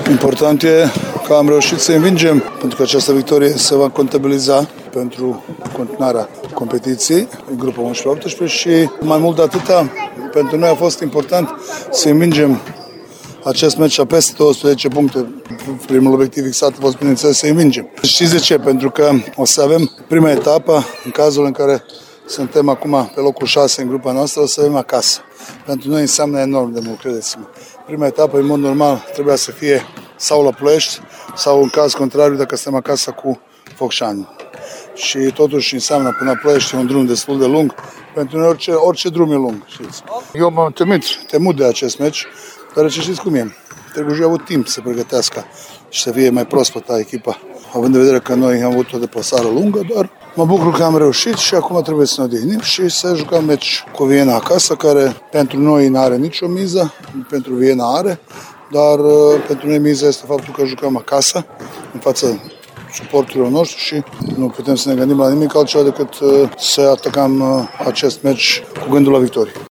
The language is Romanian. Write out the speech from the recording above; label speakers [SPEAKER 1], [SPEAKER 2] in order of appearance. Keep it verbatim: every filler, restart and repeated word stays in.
[SPEAKER 1] Important e că am reușit să învingem, pentru că această victorie se va contabiliza pentru continuarea competiției în grupa unsprezece optsprezece și mai mult de atâta, pentru noi a fost important să învingem acest meci la peste douăsprezece puncte. Primul obiectiv fixat a fost, bineînțeles, să învingem. Știți de ce? Pentru că o să avem prima etapă, în cazul în care suntem acum pe locul șase în grupa noastră, o să avem acasă. Pentru noi înseamnă enorm de mult, credeți-mă. Prima etapă, în mod normal, trebuia să fie sau la Ploiești, sau în caz contrariu, dacă suntem acasă cu Focșani. Și totuși înseamnă până la Ploiești un drum destul de lung. Pentru noi orice, orice drum e lung, știți. Eu m-am temut, temut de acest meci, deoarece știți cum e. Târgu Jiu a avut timp să pregătească și să fie mai proaspătă echipa. Având în vedere că noi am avut o deplasare lungă, dar mă bucur că am reușit și acum trebuie să ne odihnim și să jucăm meci cu Viena acasă, care pentru noi nu are nicio miză, pentru Viena are, dar pentru noi miza este faptul că jucăm acasă, în fața suporturilor noștri și nu putem să ne gândim la nimic altceva decât să atacăm acest meci cu gândul la victorie.